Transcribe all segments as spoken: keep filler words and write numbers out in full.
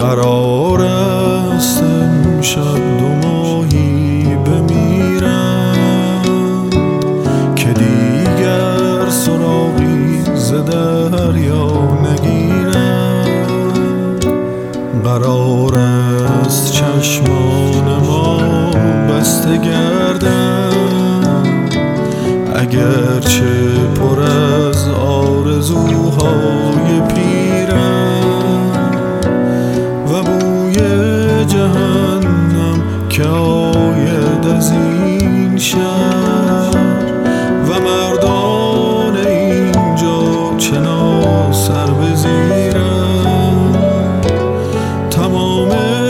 قرار است امشب دو ماهی بمیرند که دیگر سراغی ز دریا نگیرند. قرار است چشمان ما بسته گردند اگرچه پر از آرزوهای پیرند و بوی جهنم که آید از این شهر و مردان اینجا چنا سر بزیرند. تمام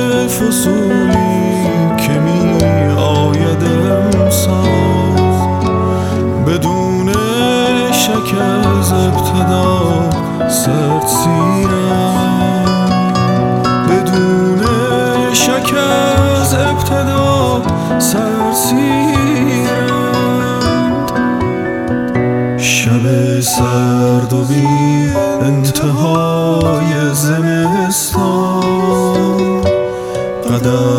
فصولی که می آید امسال بدون شک از ابتدا سرد سیرند، بدون شک از ابتدا سرد سیرند. شب سرد و بی انتهای زمستان قدم